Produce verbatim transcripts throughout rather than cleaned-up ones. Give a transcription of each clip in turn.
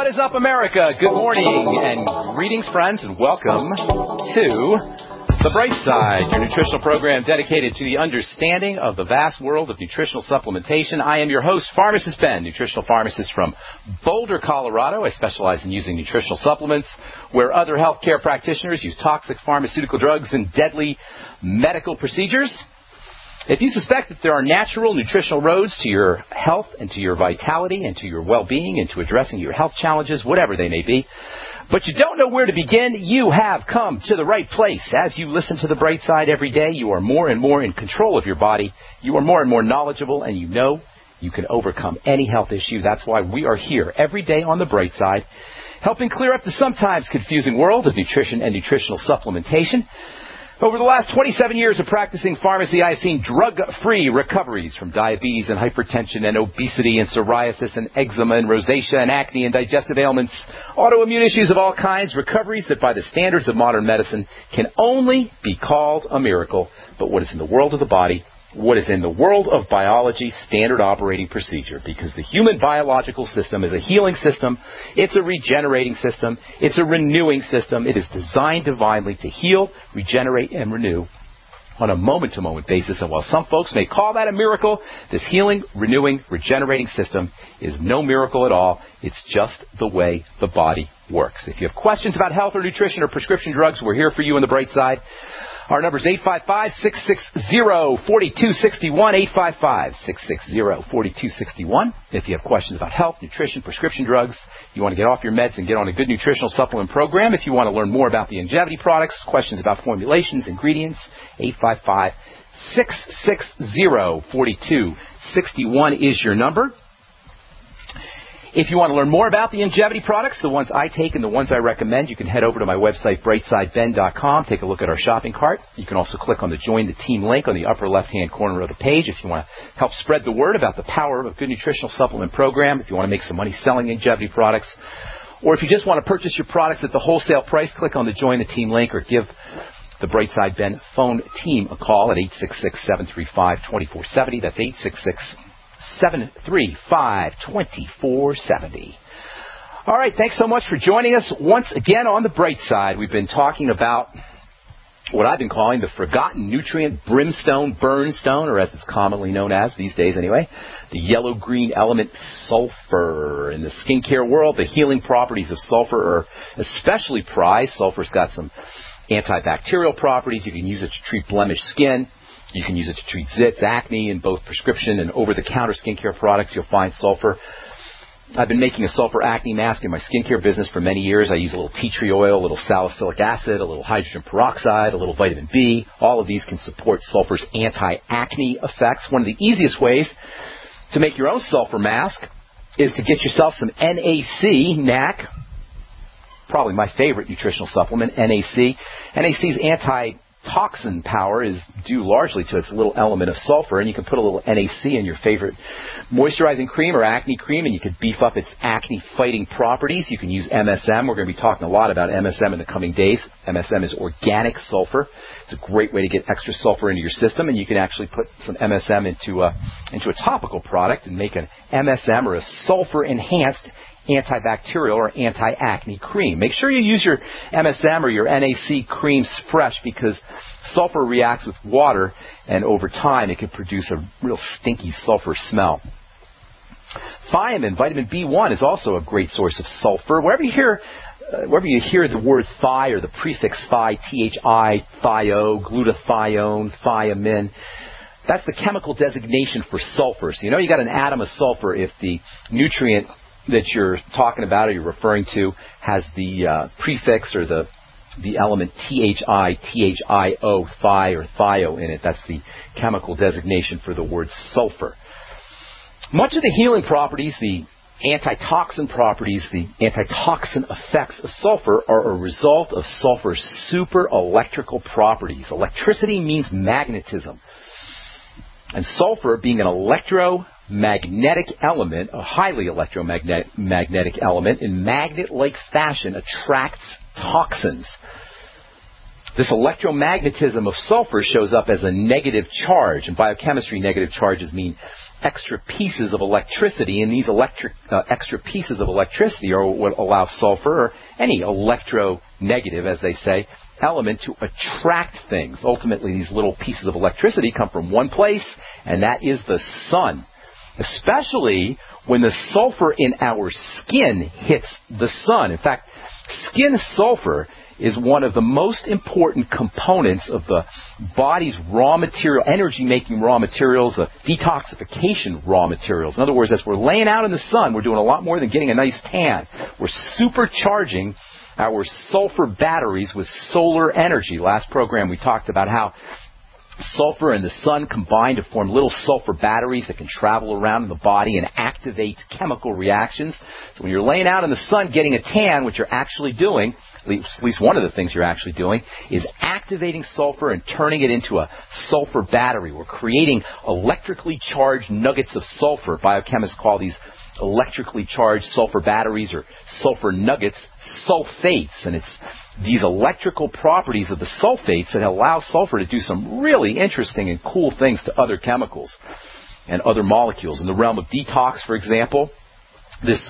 is up, America? Good morning and greetings, friends, and welcome to The Bright Side, your nutritional program dedicated to the understanding of the vast world of nutritional supplementation. I am your host, Pharmacist Ben, nutritional pharmacist from Boulder, Colorado. I specialize in using nutritional supplements where other healthcare practitioners use toxic pharmaceutical drugs and deadly medical procedures. If you suspect that there are natural nutritional roads to your health and to your vitality and to your well-being and to addressing your health challenges, whatever they may be, but you don't know where to begin, you have come to the right place. As you listen to The Bright Side every day, you are more and more in control of your body. You are more and more knowledgeable, and you know you can overcome any health issue. That's why we are here every day on The Bright Side, helping clear up the sometimes confusing world of nutrition and nutritional supplementation. Over the last twenty-seven years of practicing pharmacy, I have seen drug-free recoveries from diabetes and hypertension and obesity and psoriasis and eczema and rosacea and acne and digestive ailments, autoimmune issues of all kinds, recoveries that by the standards of modern medicine can only be called a miracle. But what is in the world of the body, what is in the world of biology, standard operating procedure, because the human biological system is a healing system, it's a regenerating system, it's a renewing system. It is designed divinely to heal, regenerate, and renew on a moment-to-moment basis. And while some folks may call that a miracle, this healing, renewing, regenerating system is no miracle at all. It's just the way the body works. If you have questions about health or nutrition or prescription drugs, we're here for you on The Bright Side. Our number is eight five five, six six zero, four two six one, eight five five, six six zero, four two six one. If you have questions about health, nutrition, prescription drugs, you want to get off your meds and get on a good nutritional supplement program, if you want to learn more about the longevity products, questions about formulations, ingredients, eight five five, six six zero, four two six one is your number. If you want to learn more about the longevity products, the ones I take and the ones I recommend, you can head over to my website, bright side ben dot com. Take a look at our shopping cart. You can also click on the Join the Team link on the upper left-hand corner of the page if you want to help spread the word about the power of a good nutritional supplement program, if you want to make some money selling longevity products, or if you just want to purchase your products at the wholesale price, click on the Join the Team link or give the Bright Side Ben phone team a call at eight six six, seven three five, two four seven zero. That's eight six six, seven three five, two four seven zero. All right, thanks so much for joining us once again on The Bright Side. We've been talking about what I've been calling the forgotten nutrient brimstone burnstone, or as it's commonly known as these days anyway, the yellow-green element sulfur. In the skincare world, the healing properties of sulfur are especially prized. Sulfur's got some antibacterial properties. You can use it to treat blemished skin. You can use it to treat zits, acne, in both prescription and over-the-counter skincare products. You'll find sulfur. I've been making a sulfur acne mask in my skincare business for many years. I use a little tea tree oil, a little salicylic acid, a little hydrogen peroxide, a little vitamin B. All of these can support sulfur's anti-acne effects. One of the easiest ways to make your own sulfur mask is to get yourself some N A C, N A C, probably my favorite nutritional supplement, N A C. N A C's anti toxin power is due largely to its little element of sulfur, and you can put a little N A C in your favorite moisturizing cream or acne cream, and you can beef up its acne-fighting properties. You can use M S M. We're going to be talking a lot about M S M in the coming days. M S M is organic sulfur. It's a great way to get extra sulfur into your system, and you can actually put some M S M into a, into a topical product and make an M S M or a sulfur-enhanced antibacterial or anti-acne cream. Make sure you use your M S M or your N A C creams fresh, because sulfur reacts with water, and over time it can produce a real stinky sulfur smell. Thiamine, vitamin B one, is also a great source of sulfur. Wherever you hear uh, wherever you hear the word thi or the prefix thi, T H I, thio, glutathione, thiamine, that's the chemical designation for sulfur. So you know you got an atom of sulfur if the nutrient that you're talking about or you're referring to has the uh, prefix or the the element T H I, T H I O, thi or thio in it. That's the chemical designation for the word sulfur. Much of the healing properties, the antitoxin properties, the antitoxin effects of sulfur are a result of sulfur's super electrical properties. Electricity means magnetism. And sulfur, being an electromagnetic element, a highly electromagnetic magnetic element, in magnet-like fashion attracts toxins. This electromagnetism of sulfur shows up as a negative charge. In biochemistry, negative charges mean extra pieces of electricity, and these electric uh, extra pieces of electricity are what allow sulfur, or any electronegative, as they say, element to attract things. Ultimately, these little pieces of electricity come from one place, and that is the sun. Especially when the sulfur in our skin hits the sun. In fact, skin sulfur is one of the most important components of the body's raw material, energy-making raw materials, uh, detoxification raw materials. In other words, as we're laying out in the sun, we're doing a lot more than getting a nice tan. We're supercharging our sulfur batteries with solar energy. Last program we talked about how sulfur and the sun combine to form little sulfur batteries that can travel around in the body and activate chemical reactions. So when you're laying out in the sun getting a tan, what you're actually doing, at least one of the things you're actually doing, is activating sulfur and turning it into a sulfur battery. We're creating electrically charged nuggets of sulfur. Biochemists call these electrically charged sulfur batteries or sulfur nuggets sulfates. And it's these electrical properties of the sulfates that allow sulfur to do some really interesting and cool things to other chemicals and other molecules. In the realm of detox, for example, this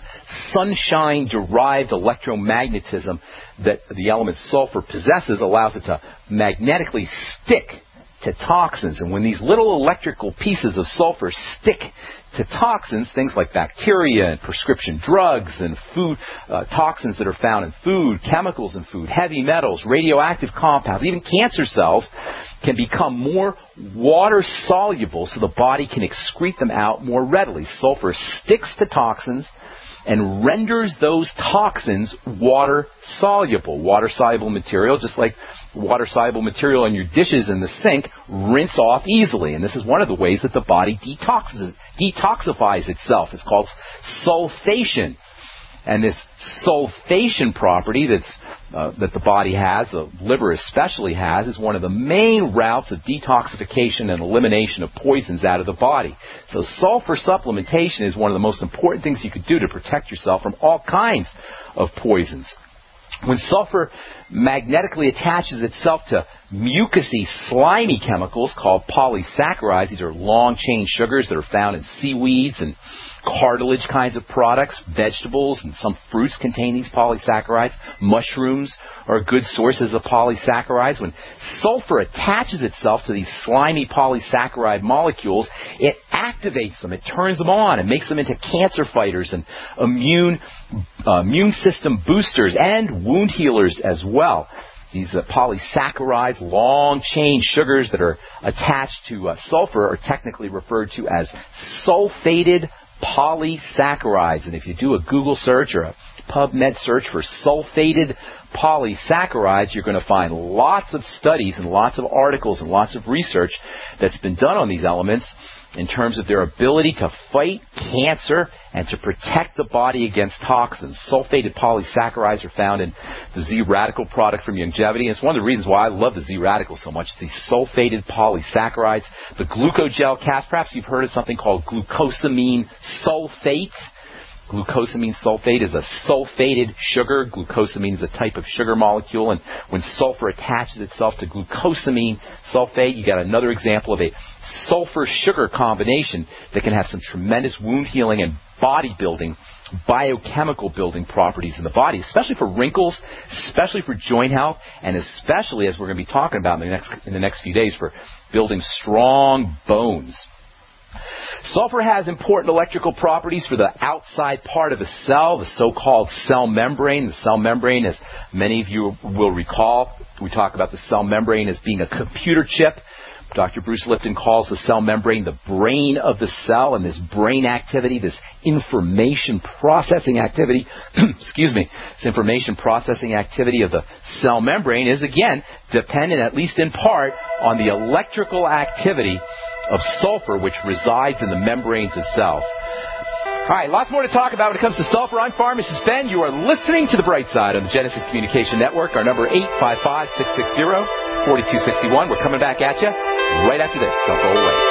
sunshine-derived electromagnetism that the element sulfur possesses allows it to magnetically stick to toxins. And when these little electrical pieces of sulfur stick to toxins, things like bacteria and prescription drugs and food uh, toxins that are found in food, chemicals in food, heavy metals, radioactive compounds, even cancer cells, can become more water-soluble so the body can excrete them out more readily. Sulfur sticks to toxins and renders those toxins water-soluble. Water-soluble material, just like water-soluble material in your dishes in the sink, rinse off easily. And this is one of the ways that the body detoxes, detoxifies itself. It's called sulfation. And this sulfation property that's, uh, that the body has, the liver especially has, is one of the main routes of detoxification and elimination of poisons out of the body. So sulfur supplementation is one of the most important things you could do to protect yourself from all kinds of poisons. When sulfur magnetically attaches itself to mucousy, slimy chemicals called polysaccharides, these are long-chain sugars that are found in seaweeds and cartilage kinds of products. Vegetables and some fruits contain these polysaccharides. Mushrooms are good sources of polysaccharides. When sulfur attaches itself to these slimy polysaccharide molecules, it activates them, it turns them on, it makes them into cancer fighters and immune, uh, immune system boosters and wound healers as well. These uh, polysaccharides, long-chain sugars that are attached to uh, sulfur, are technically referred to as sulfated polysaccharides. And if you do a Google search or a PubMed search for sulfated polysaccharides, you're going to find lots of studies and lots of articles and lots of research that's been done on these elements in terms of their ability to fight cancer and to protect the body against toxins. Sulfated polysaccharides are found in the Z-Radical product from Youngevity. And it's one of the reasons why I love the Z-Radical so much. It's these sulfated polysaccharides. The glucogel cast, perhaps you've heard of something called glucosamine sulfate. Glucosamine sulfate is a sulfated sugar. Glucosamine is a type of sugar molecule, and when sulfur attaches itself to glucosamine sulfate, you got another example of a sulfur-sugar combination that can have some tremendous wound healing and body building, biochemical building properties in the body, especially for wrinkles, especially for joint health, and especially, as we're going to be talking about in the next, in the next few days, for building strong bones. Sulfur has important electrical properties for the outside part of a cell, the so-called cell membrane. The cell membrane, as many of you will recall, we talk about the cell membrane as being a computer chip. Doctor Bruce Lipton calls the cell membrane the brain of the cell, and this brain activity, this information processing activity, excuse me, this information processing activity of the cell membrane is, again, dependent, at least in part, on the electrical activity of sulfur, which resides in the membranes of cells. All right, lots more to talk about when it comes to sulfur. I'm Pharmacist Ben. You are listening to The Bright Side on the Genesis Communication Network. Our number eight five five, six six zero, four two six one. We're coming back at you right after this. Don't go away.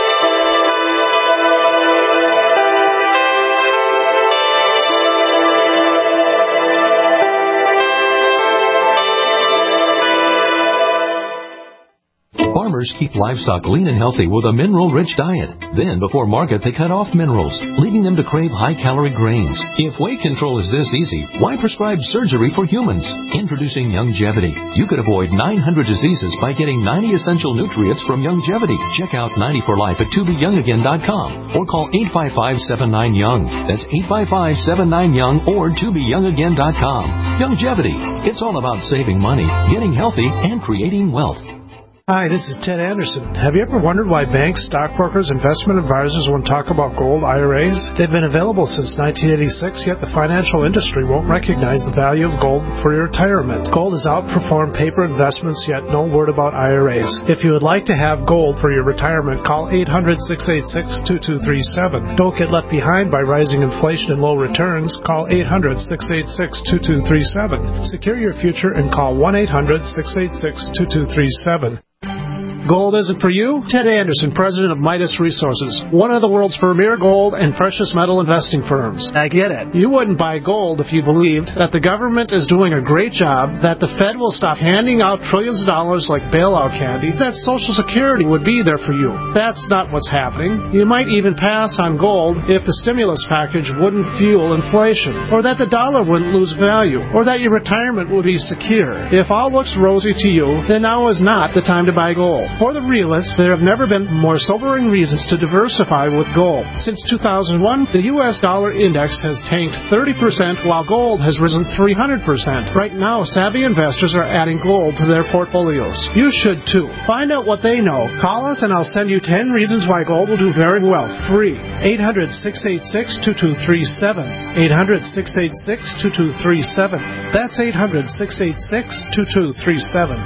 Farmers keep livestock lean and healthy with a mineral-rich diet. Then, before market, they cut off minerals, leading them to crave high-calorie grains. If weight control is this easy, why prescribe surgery for humans? Introducing Youngevity. You could avoid nine hundred diseases by getting ninety essential nutrients from Youngevity. Check out ninety for life at to be young again dot com or call eight five five, seven nine, young. That's eight five five, seven nine, young or to be young again dot com. Youngevity. It's all about saving money, getting healthy, and creating wealth. Hi, this is Ted Anderson. Have you ever wondered why banks, stockbrokers, investment advisors won't talk about gold I R As? They've been available since nineteen eighty-six, yet the financial industry won't recognize the value of gold for your retirement. Gold has outperformed paper investments, yet no word about I R As. If you would like to have gold for your retirement, call eight hundred, six eight six, two two three seven. Don't get left behind by rising inflation and low returns. Call eight hundred, six eight six, two two three seven. Secure your future and call one eight hundred, six eight six, two two three seven. Gold isn't for you? Ted Anderson, president of Midas Resources, one of the world's premier gold and precious metal investing firms. I get it. You wouldn't buy gold if you believed that the government is doing a great job, that the Fed will stop handing out trillions of dollars like bailout candy, that Social Security would be there for you. That's not what's happening. You might even pass on gold if the stimulus package wouldn't fuel inflation, or that the dollar wouldn't lose value, or that your retirement would be secure. If all looks rosy to you, then now is not the time to buy gold. For the realists, there have never been more sobering reasons to diversify with gold. Since two thousand one, the U S dollar index has tanked thirty percent while gold has risen three hundred percent. Right now, savvy investors are adding gold to their portfolios. You should too. Find out what they know. Call us and I'll send you ten reasons why gold will do very well. Free. eight hundred, six eight six, two two three seven. eight hundred, six eight six, two two three seven. That's eight hundred, six eight six, two two three seven.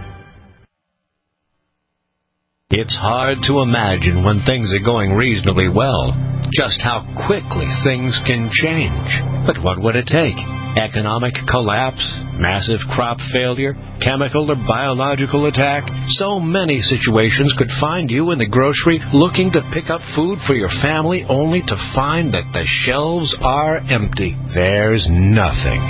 It's hard to imagine when things are going reasonably well just how quickly things can change. But what would it take? Economic collapse, massive crop failure, chemical or biological attack? So many situations could find you in the grocery looking to pick up food for your family only to find that the shelves are empty. There's nothing.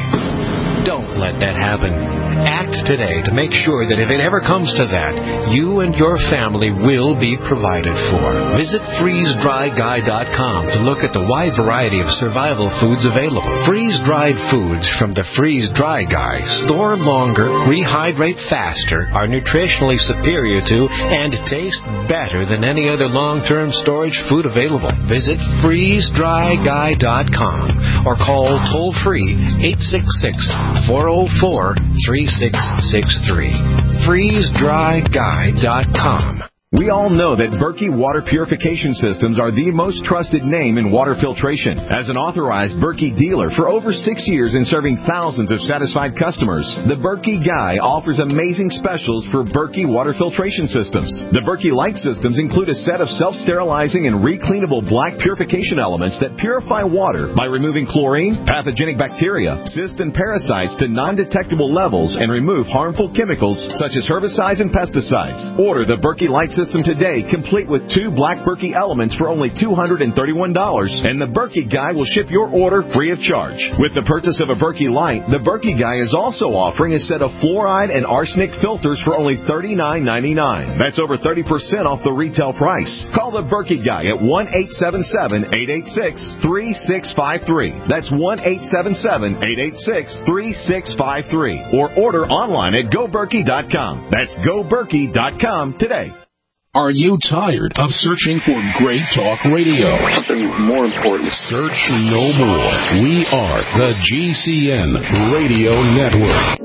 Don't let that happen. Act today to make sure that if it ever comes to that, you and your family will be provided for. Visit freeze dry guy dot com to look at the wide variety of survival foods available. Freeze-dried foods from the Freeze Dry Guy store longer, rehydrate faster, are nutritionally superior to, and taste better than any other long-term storage food available. Visit freeze dry guy dot com or call toll-free eight six six, four oh four, three six six three. freeze dry guy dot com. We all know that Berkey Water Purification Systems are the most trusted name in water filtration. As an authorized Berkey dealer for over six years and serving thousands of satisfied customers, the Berkey Guy offers amazing specials for Berkey Water Filtration Systems. The Berkey Light Systems include a set of self-sterilizing and recleanable black purification elements that purify water by removing chlorine, pathogenic bacteria, cysts, and parasites to non-detectable levels and remove harmful chemicals such as herbicides and pesticides. Order the Berkey Light System today, complete with two black Berkey elements for only two hundred thirty-one dollars, and the Berkey Guy will ship your order free of charge. With the purchase of a Berkey Light, the Berkey Guy is also offering a set of fluoride and arsenic filters for only thirty-nine ninety-nine. That's over thirty percent off the retail price. Call the Berkey Guy at one eight seven seven, eight eight six, three six five three. That's one eight seven seven, eight eight six, three six five three. Or order online at go berkey dot com. That's go berkey dot com today. Are you tired of searching for great talk radio? Something more important. Search no more. We are the G C N Radio Network.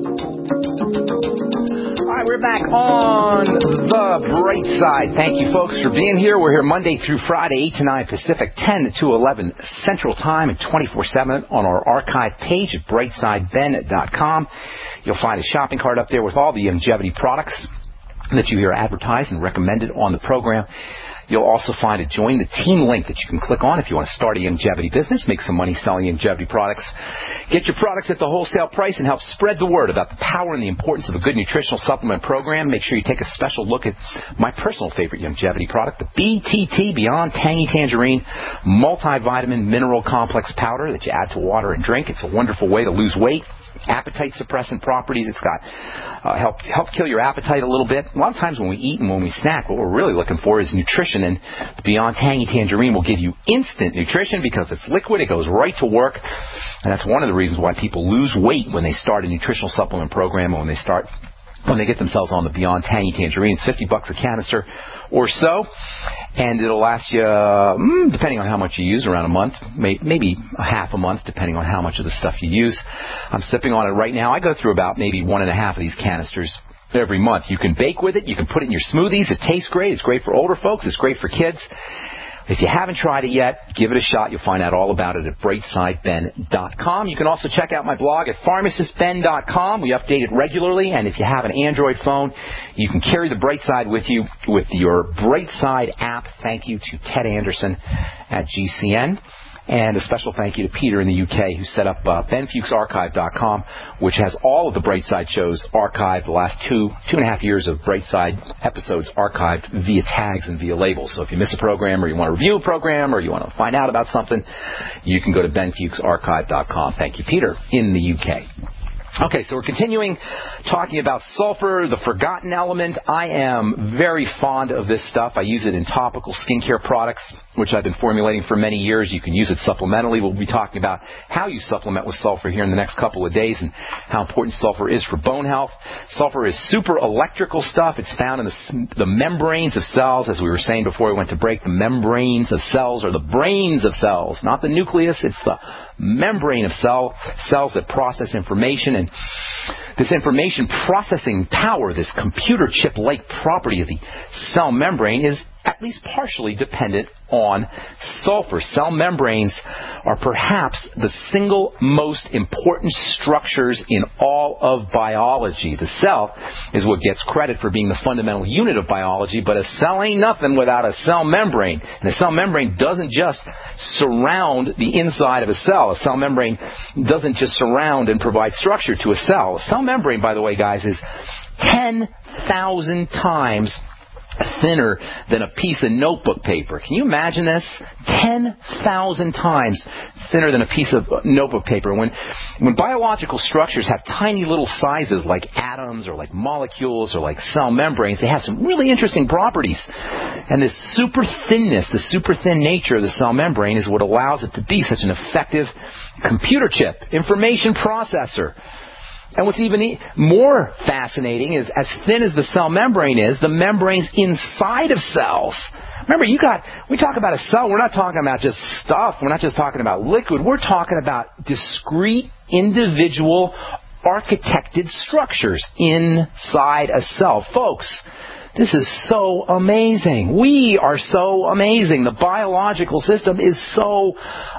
All right, we're back on the bright side. Thank you, folks, for being here. We're here Monday through Friday, eight to nine Pacific, ten to eleven Central Time, and twenty-four seven on our archive page at brightside ben dot com. You'll find a shopping cart up there with all the Youngevity products that you hear advertised and recommended on the program. You'll also find a Join the Team link that you can click on if you want to start a Youngevity business, make some money selling Youngevity products, get your products at the wholesale price, and help spread the word about the power and the importance of a good nutritional supplement program. Make sure you take a special look at my personal favorite Youngevity product, the B T T Beyond Tangy Tangerine Multivitamin Mineral Complex Powder that you add to water and drink. It's a wonderful way to lose weight appetite suppressant properties. It's got uh, help help kill your appetite a little bit. A lot of times when we eat and when we snack, what we're really looking for is nutrition, and the Beyond Tangy Tangerine will give you instant nutrition because it's liquid. It goes right to work, and that's one of the reasons why people lose weight when they start a nutritional supplement program, or when they start when they get themselves on the Beyond Tangy Tangerine. It's fifty bucks a canister or so, and it'll last you, mm, depending on how much you use, around a month, may, maybe a half a month, depending on how much of the stuff you use. I'm sipping on it right now. I go through about maybe one and a half of these canisters every month. You can bake with it. You can put it in your smoothies. It tastes great. It's great for older folks. It's great for kids. If you haven't tried it yet, give it a shot. You'll find out all about it at brightside ben dot com. You can also check out my blog at pharmacist ben dot com. We update it regularly, and if you have an Android phone, you can carry the Brightside with you with your Brightside app. Thank you to Ted Anderson at G C N. And a special thank you to Peter in the U K, who set up uh, ben fuchs archive dot com, which has all of the Brightside shows archived, the last two, two and a half years of Brightside episodes archived via tags and via labels. So if you miss a program, or you want to review a program, or you want to find out about something, you can go to ben fuchs archive dot com. Thank you, Peter, in the U K. Okay, so we're continuing talking about sulfur, the forgotten element. I am very fond of this stuff. I use it in topical skincare products, which I've been formulating for many years. You can use it supplementally. We'll be talking about how you supplement with sulfur here in the next couple of days, and how important sulfur is for bone health. Sulfur is super electrical stuff. It's found in the, the membranes of cells. As we were saying before we went to break, the membranes of cells are the brains of cells, not the nucleus. It's the membrane of cell cells that process information. And this information processing power, this computer chip-like property of the cell membrane, is at least partially dependent on sulfur. Cell membranes are perhaps the single most important structures in all of biology. The cell is what gets credit for being the fundamental unit of biology, but a cell ain't nothing without a cell membrane. And a cell membrane doesn't just surround the inside of a cell. A cell membrane doesn't just surround and provide structure to a cell. A cell membrane, by the way, guys, is ten thousand times thinner than a piece of notebook paper. Can you imagine this? ten thousand times thinner than a piece of notebook paper. When when biological structures have tiny little sizes like atoms or like molecules or like cell membranes, they have some really interesting properties. And this super thinness, the super thin nature of the cell membrane is what allows it to be such an effective computer chip, information processor. And what's even more fascinating is, as thin as the cell membrane is, the membranes inside of cells. Remember, you got, we talk about a cell, we're not talking about just stuff, we're not just talking about liquid, we're talking about discrete, individual, architected structures inside a cell. Folks, this is so amazing. We are so amazing. The biological system is so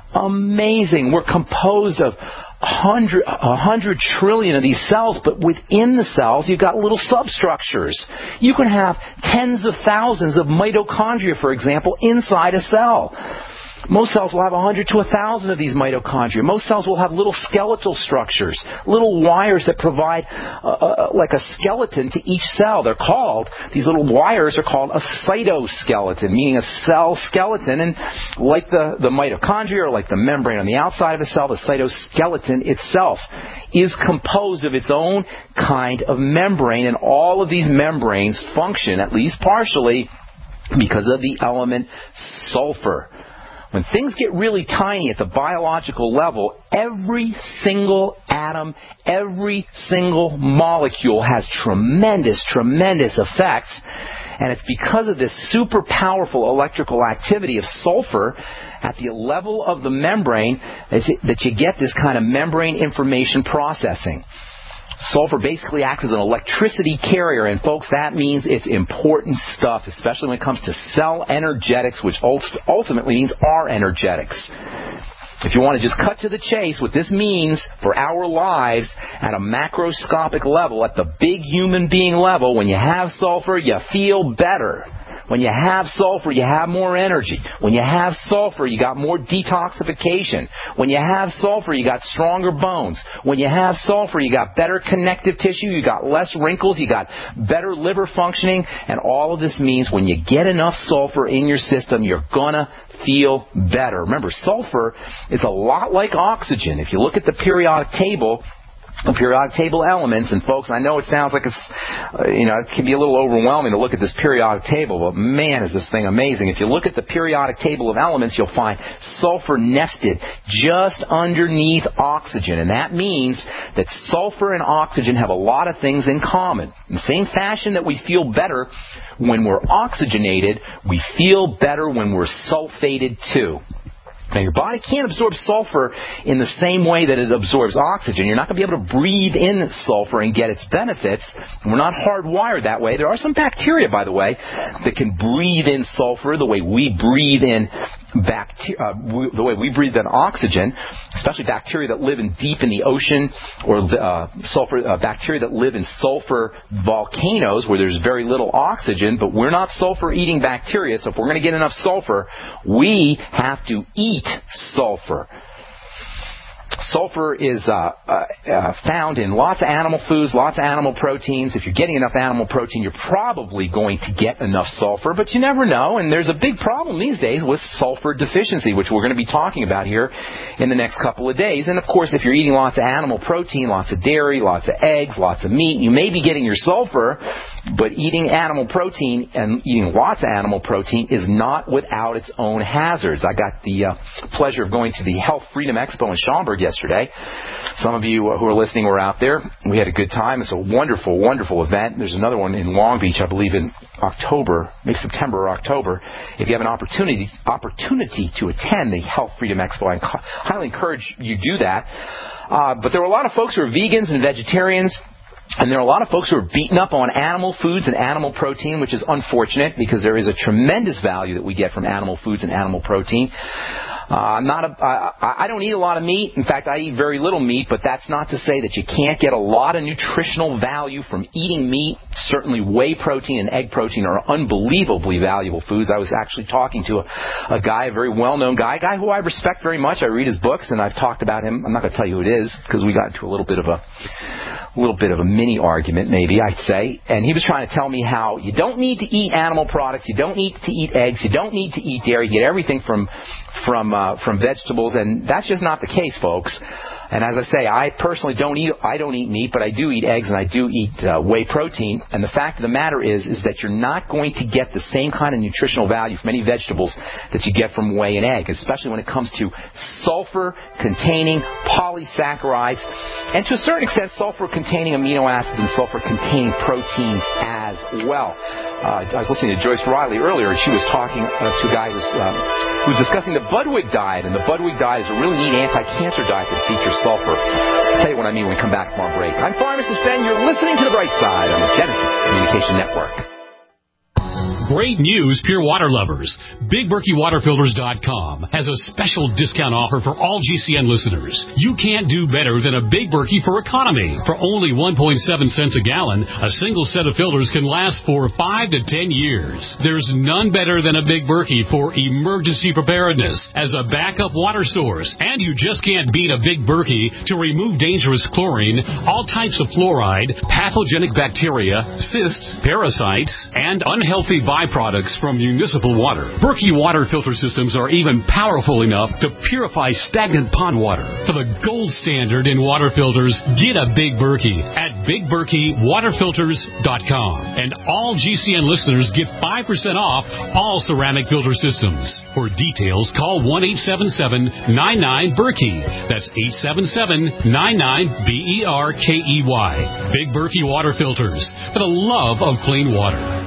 amazing. We're composed of a hundred, a hundred trillion of these cells, but within the cells, you've got little substructures. You can have tens of thousands of mitochondria, for example, inside a cell. Most cells will have one hundred to one thousand of these mitochondria. Most cells will have little skeletal structures, little wires that provide uh, uh, like a skeleton to each cell. They're called, these little wires are called a cytoskeleton, meaning a cell skeleton. And like the, the mitochondria or like the membrane on the outside of a cell, the cytoskeleton itself is composed of its own kind of membrane. And all of these membranes function, at least partially, because of the element sulfur. When things get really tiny at the biological level, every single atom, every single molecule has tremendous, tremendous effects. And it's because of this super powerful electrical activity of sulfur at the level of the membrane that you get this kind of membrane information processing. Sulfur basically acts as an electricity carrier, and folks, that means it's important stuff, especially when it comes to cell energetics, which ultimately means our energetics. If you want to just cut to the chase, what this means for our lives at a macroscopic level, at the big human being level, when you have sulfur, you feel better. When you have sulfur, you have more energy. When you have sulfur, you got more detoxification. When you have sulfur, you got stronger bones. When you have sulfur, you got better connective tissue, you got less wrinkles, you got better liver functioning. And all of this means when you get enough sulfur in your system, you're gonna feel better. Remember, sulfur is a lot like oxygen. If you look at the periodic table, periodic table elements, and folks, I know it sounds like it's, uh, you know, it can be a little overwhelming to look at this periodic table, but man, is this thing amazing. If you look at the periodic table of elements, you'll find sulfur nested just underneath oxygen, and that means that sulfur and oxygen have a lot of things in common. In the same fashion that we feel better when we're oxygenated, we feel better when we're sulfated too. Now, your body can't absorb sulfur in the same way that it absorbs oxygen. You're not going to be able to breathe in sulfur and get its benefits. We're not hardwired that way. There are some bacteria, by the way, that can breathe in sulfur the way we breathe in bacteria, uh, the way we breathe in oxygen, especially bacteria that live in deep in the ocean, or uh, sulfur uh, bacteria that live in sulfur volcanoes where there's very little oxygen. But we're not sulfur-eating bacteria, so if we're going to get enough sulfur, we have to eat sulfur. Sulfur is uh, uh, uh, found in lots of animal foods, lots of animal proteins. If you're getting enough animal protein, you're probably going to get enough sulfur, but you never know. And there's a big problem these days with sulfur deficiency, which we're going to be talking about here in the next couple of days. And, of course, if you're eating lots of animal protein, lots of dairy, lots of eggs, lots of meat, you may be getting your sulfur, but eating animal protein and eating lots of animal protein is not without its own hazards. I got the uh, pleasure of going to the Health Freedom Expo in Schaumburg yesterday. Some of you who are listening were out there. We had a good time. It's a wonderful, wonderful event. There's another one in Long Beach, I believe, in October, maybe September or October. If you have an opportunity opportunity to attend the Health Freedom Expo, I highly encourage you do that. Uh, but there were a lot of folks who are vegans and vegetarians. And there are a lot of folks who are beaten up on animal foods and animal protein, which is unfortunate because there is a tremendous value that we get from animal foods and animal protein. Uh, not a, I, I don't eat a lot of meat. In fact, I eat very little meat, but that's not to say that you can't get a lot of nutritional value from eating meat. Certainly whey protein and egg protein are unbelievably valuable foods. I was actually talking to a, a guy, a very well-known guy, a guy who I respect very much. I read his books, and I've talked about him. I'm not going to tell you who it is because we got into a little bit of a A little bit of a mini argument, maybe, I'd say. And he was trying to tell me how you don't need to eat animal products, you don't need to eat eggs, you don't need to eat dairy, you get everything from from uh, from vegetables, and that's just not the case, folks. And as I say, I personally don't eat I don't eat meat, but I do eat eggs and I do eat uh, whey protein. And the fact of the matter is, is that you're not going to get the same kind of nutritional value from any vegetables that you get from whey and egg, especially when it comes to sulfur-containing polysaccharides, and to a certain extent, sulfur-containing amino acids and sulfur-containing proteins as well. Uh, I was listening to Joyce Riley earlier, and she was talking uh, to a guy who was, um, who was discussing the Budwig diet, and the Budwig diet is a really neat anti-cancer diet that features sulfur. I'll tell you what I mean when we come back from our break. I'm Pharmacist Ben. You're listening to The Bright Side on the Genesis Communication Network. Great news, Pure Water lovers. Big Berkey Water Filters dot com has a special discount offer for all G C N listeners. You can't do better than a Big Berkey for economy. For only one point seven cents a gallon, a single set of filters can last for five to ten years. There's none better than a Big Berkey for emergency preparedness as a backup water source. And you just can't beat a Big Berkey to remove dangerous chlorine, all types of fluoride, pathogenic bacteria, cysts, parasites, and unhealthy byproducts from municipal water. Berkey water filter systems are even powerful enough to purify stagnant pond water. For the gold standard in water filters, get a Big Berkey at Big Berkey Water Filters dot com. And all G C N listeners get five percent off all ceramic filter systems. For details, call one eight seven seven nine nine Berkey. That's eight seven seven nine nine B E R K E Y. Big Berkey Water Filters, for the love of clean water.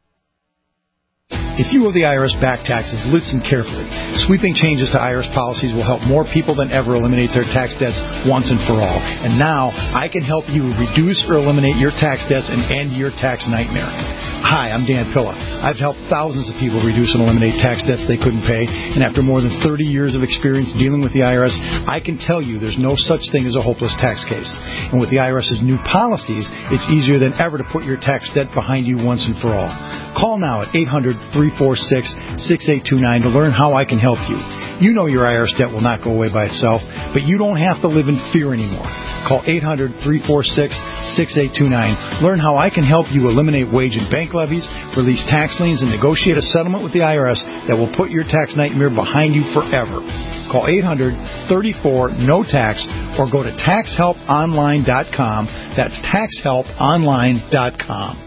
If you owe the I R S back taxes, listen carefully. Sweeping changes to I R S policies will help more people than ever eliminate their tax debts once and for all. And now, I can help you reduce or eliminate your tax debts and end your tax nightmare. Hi, I'm Dan Pilla. I've helped thousands of people reduce and eliminate tax debts they couldn't pay, and after more than thirty years of experience dealing with the I R S, I can tell you there's no such thing as a hopeless tax case. And with the I R S's new policies, it's easier than ever to put your tax debt behind you once and for all. Call now at eight hundred, three four six, six eight two nine to learn how I can help you. You know your I R S debt will not go away by itself, but you don't have to live in fear anymore. Call eight hundred, three four six, six eight two nine. Learn how I can help you eliminate wage and bank levies, release tax liens, and negotiate a settlement with the I R S that will put your tax nightmare behind you forever. Call eight hundred, thirty-four, N O T A X or go to tax help online dot com. That's tax help online dot com.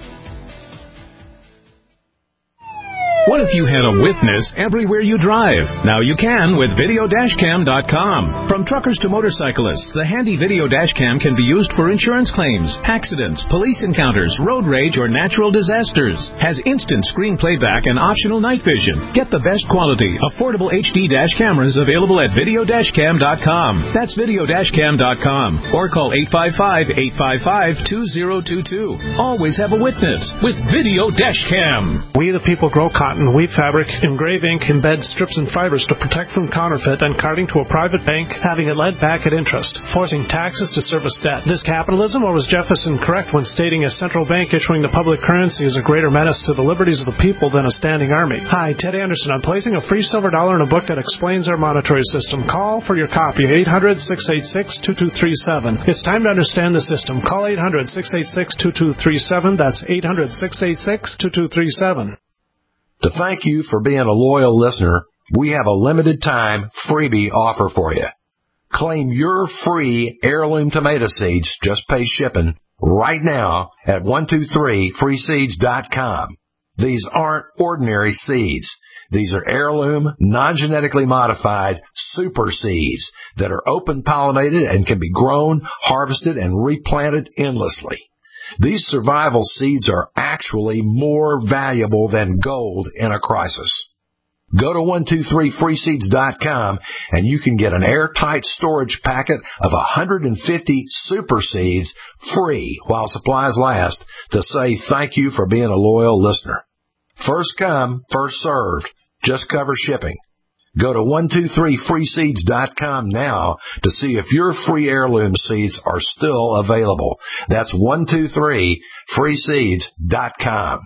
What if you had a witness everywhere you drive? Now you can with video dash cam dot com. From truckers to motorcyclists, the handy video dash cam can be used for insurance claims, accidents, police encounters, road rage, or natural disasters. Has instant screen playback and optional night vision. Get the best quality, affordable H D dash cameras available at video dash cam dot com. That's video dash cam dot com. Or call eight five five, eight five five, two zero two two. Always have a witness with Video Dash Cam. We the people grow cotton, weave fabric, engrave ink, embed strips and fibers to protect from counterfeit and carting to a private bank, having it led back at interest, forcing taxes to service debt. This capitalism, or was Jefferson correct when stating a central bank issuing the public currency is a greater menace to the liberties of the people than a standing army? Hi, Ted Anderson. I'm placing a free silver dollar in a book that explains our monetary system. Call for your copy, eight hundred, six eight six, two two three seven. It's time to understand the system. Call eight hundred, six eight six, two two three seven. That's eight hundred, six eight six, two two three seven. To thank you for being a loyal listener, we have a limited time freebie offer for you. Claim your free heirloom tomato seeds, just pay shipping, right now at one two three free seeds dot com. These aren't ordinary seeds. These are heirloom, non-genetically modified super seeds that are open-pollinated and can be grown, harvested, and replanted endlessly. These survival seeds are actually more valuable than gold in a crisis. Go to one two three free seeds dot com and you can get an airtight storage packet of one hundred fifty super seeds free while supplies last to say thank you for being a loyal listener. First come, first served. Just cover shipping. Go to one two three free seeds dot com now to see if your free heirloom seeds are still available. That's one two three free seeds dot com.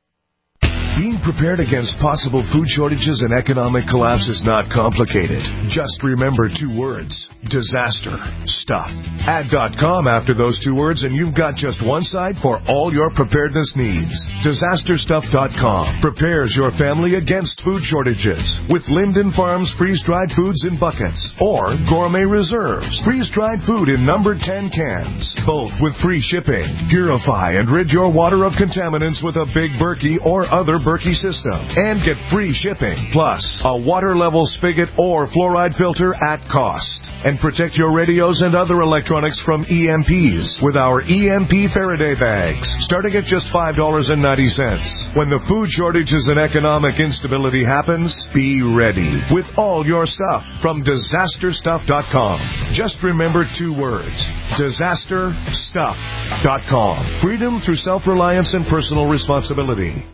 Being prepared against possible food shortages and economic collapse is not complicated. Just remember two words: disaster stuff. Add .com after those two words and you've got just one site for all your preparedness needs. disaster stuff dot com prepares your family against food shortages with Linden Farms freeze-dried foods in buckets or Gourmet Reserves freeze-dried food in number ten cans, both with free shipping. Purify and rid your water of contaminants with a Big Berkey or other Berkey system and get free shipping, plus a water level spigot or fluoride filter at cost. And protect your radios and other electronics from E M Ps with our E M P Faraday bags, starting at just five dollars and ninety cents. When the food shortages and economic instability happens, be ready with all your stuff from disaster stuff dot com. Just remember two words: disaster stuff dot com. Freedom through self-reliance and personal responsibility.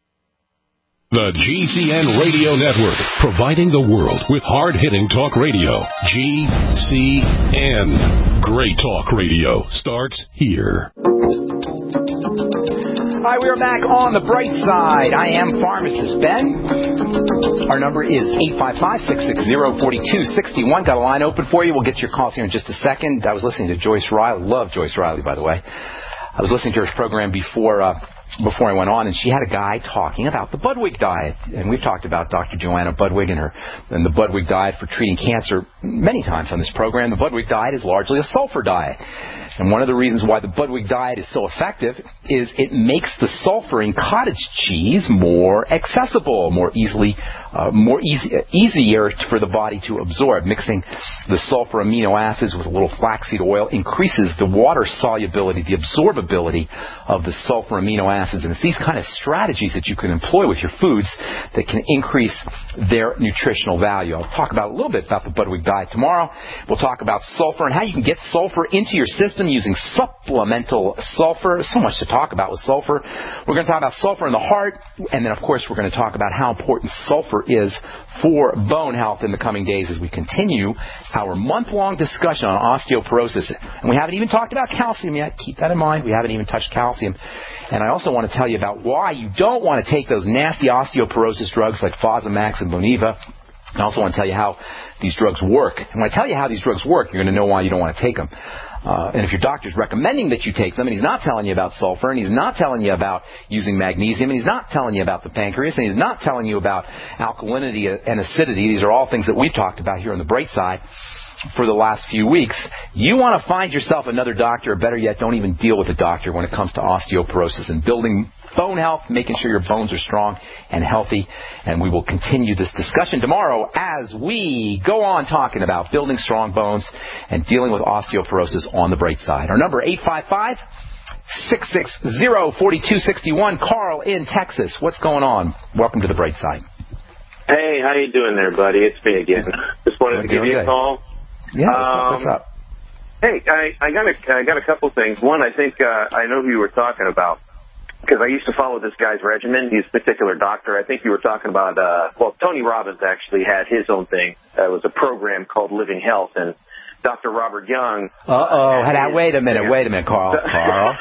The G C N Radio Network, providing the world with hard-hitting talk radio. G C N. Great talk radio starts here. Hi, we are back on the bright side. I am Pharmacist Ben. Our number is eight five five, six six zero, four two six one. Got a line open for you. We'll get your calls here in just a second. I was listening to Joyce Riley. Love Joyce Riley, by the way. I was listening to her program before uh, before I went on, and she had a guy talking about the Budwig diet. And we've talked about Doctor Joanna Budwig and her and the Budwig diet for treating cancer many times on this program. The Budwig diet is largely a sulfur diet. And one of the reasons why the Budwig diet is so effective is it makes the sulfur in cottage cheese more accessible, more easily, uh, more easy, easier for the body to absorb. Mixing the sulfur amino acids with a little flaxseed oil increases the water solubility, the absorbability of the sulfur amino acids. And it's these kind of strategies that you can employ with your foods that can increase their nutritional value. I'll talk about a little bit about the Budwig diet tomorrow. We'll talk about sulfur and how you can get sulfur into your system using supplemental sulfur. So much to talk about with sulfur. We're going to talk about sulfur in the heart, and then, of course, we're going to talk about how important sulfur is for bone health in the coming days as we continue our month-long discussion on osteoporosis. And we haven't even talked about calcium yet. Keep that in mind. We haven't even touched calcium. And I also want to tell you about why you don't want to take those nasty osteoporosis drugs like Fosamax and Boniva. I also want to tell you how these drugs work. And when I tell you how these drugs work, you're going to know why you don't want to take them. Uh, and if your doctor's recommending that you take them, and he's not telling you about sulfur, and he's not telling you about using magnesium, and he's not telling you about the pancreas, and he's not telling you about alkalinity and acidity, these are all things that we've talked about here on the Bright Side for the last few weeks, you want to find yourself another doctor, or better yet, don't even deal with a doctor when it comes to osteoporosis and building bone health, making sure your bones are strong and healthy. And we will continue this discussion tomorrow as we go on talking about building strong bones and dealing with osteoporosis on the Bright Side. Our number, eight five five, six six zero, four two six one. Carl in Texas. What's going on? Welcome to the Bright Side. Hey, how you doing there, buddy? It's me again. Just wanted to give you a call. Yeah, what's up? What's up? Hey, I, I got a, I got a couple things. One, I think uh, I know who you were talking about because I used to follow this guy's regimen. He's a particular doctor. I think you were talking about, uh, well, Tony Robbins actually had his own thing. Uh, it was a program called Living Health, and Doctor Robert Young. Uh-oh. Uh, wait a minute. Wait a minute, Carl. Carl.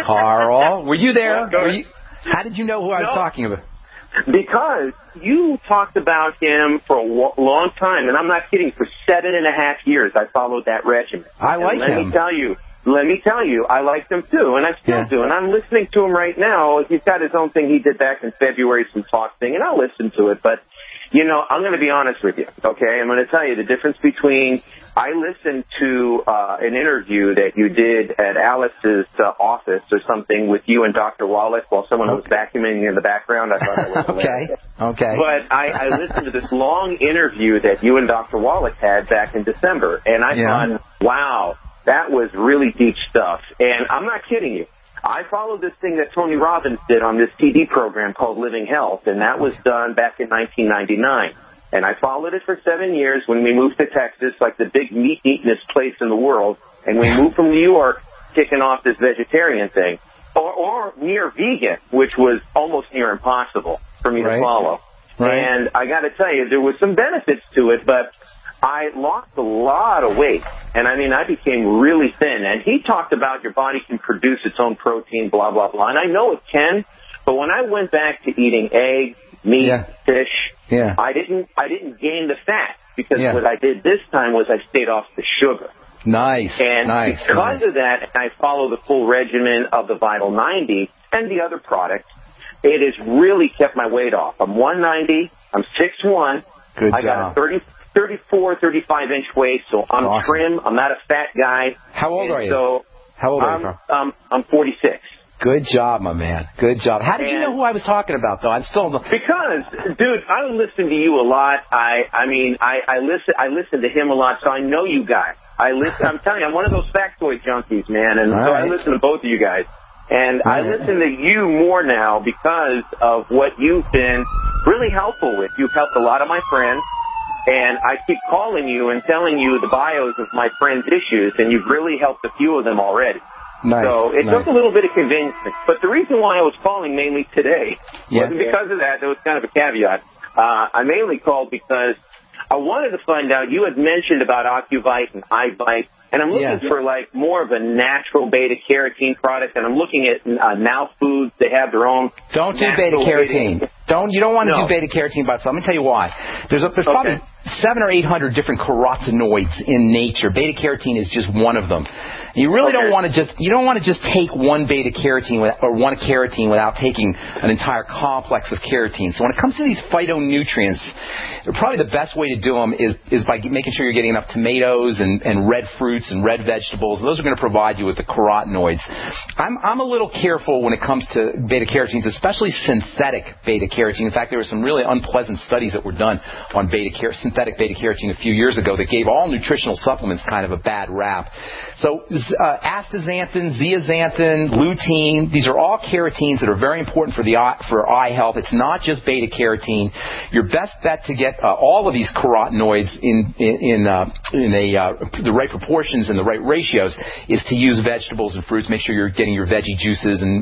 Carl. Were you there? Were you, how did you know who I was no. talking about? Because you talked about him for a long time, and I'm not kidding, for seven and a half years I followed that regimen. I like and let him. Let me tell you, let me tell you, I liked him too, and I still yeah. do, and I'm listening to him right now. He's got his own thing he did back in February, some talk thing, and I'll listen to it, but, you know, I'm going to be honest with you, okay? I'm going to tell you the difference between, I listened to uh, an interview that you did at Alice's uh, office or something with you and Doctor Wallach while someone okay. was vacuuming in the background. I thought that was hilarious. Okay, okay. But I, I listened to this long interview that you and Doctor Wallach had back in December, and I yeah. thought, wow, that was really deep stuff. And I'm not kidding you. I followed this thing that Tony Robbins did on this T V program called Living Health, and that was done back in nineteen ninety-nine. And I followed it for seven years when we moved to Texas, like the big meat eatingest place in the world. And we moved from New York, kicking off this vegetarian thing, or, or near vegan, which was almost near impossible for me right. to follow. Right. And I got to tell you, there was some benefits to it, but I lost a lot of weight. And I mean, I became really thin. And he talked about your body can produce its own protein, blah, blah, blah. And I know it can, but when I went back to eating eggs, meat, yeah. fish, yeah. I didn't I didn't gain the fat because yeah. what I did this time was I stayed off the sugar. Nice. And nice, because nice. of that, and I follow the full regimen of the Vital ninety and the other products, it has really kept my weight off. I'm one ninety, I'm six one, Good I job. got a thirty, thirty-four, thirty-five inch waist, so I'm awesome. trim, I'm not a fat guy. How old are you? So How old I'm, are you, Carl? Um, I'm forty-six. Good job, my man. Good job. How did and you know who I was talking about, though? I'm still because, dude, I listen to you a lot. I, I mean, I, I listen, I listen to him a lot, so I know you guys. I listen. I'm telling you, I'm one of those factoid junkies, man, and All so right. I listen to both of you guys. And All I right. listen to you more now because of what you've been really helpful with. You've helped a lot of my friends, and I keep calling you and telling you the bios of my friends' issues, and you've really helped a few of them already. Nice, so it nice. took a little bit of convincing. But the reason why I was calling mainly today yeah. wasn't because of that. There was kind of a caveat. Uh, I mainly called because I wanted to find out, you had mentioned about Ocuvite and iBite, and I'm looking yeah. for like more of a natural beta-carotene product, and I'm looking at uh, Now Foods. They have their own. Don't do beta-carotene. Beta- don't you don't want to no. do beta-carotene by itself. Let me tell you why. There's a, there's okay. probably seven or eight hundred different carotenoids in nature. Beta-carotene is just one of them. You really okay. don't want to just you don't want to just take one beta-carotene with, or one carotene without taking an entire complex of carotene. So when it comes to these phytonutrients, probably the best way to do them is is by making sure you're getting enough tomatoes and, and red fruits and red vegetables. Those are going to provide you with the carotenoids. I'm I'm a little careful when it comes to beta-carotenes, especially synthetic beta-carotene. In fact, there were some really unpleasant studies that were done on beta synthetic beta-carotene a few years ago that gave all nutritional supplements kind of a bad rap. So uh, astaxanthin, zeaxanthin, lutein, these are all carotenes that are very important for the eye, for eye health. It's not just beta-carotene. Your best bet to get uh, all of these carotenoids in in in, uh, in a uh, the right proportions and the right ratios is to use vegetables and fruits. Make sure you're getting your veggie juices and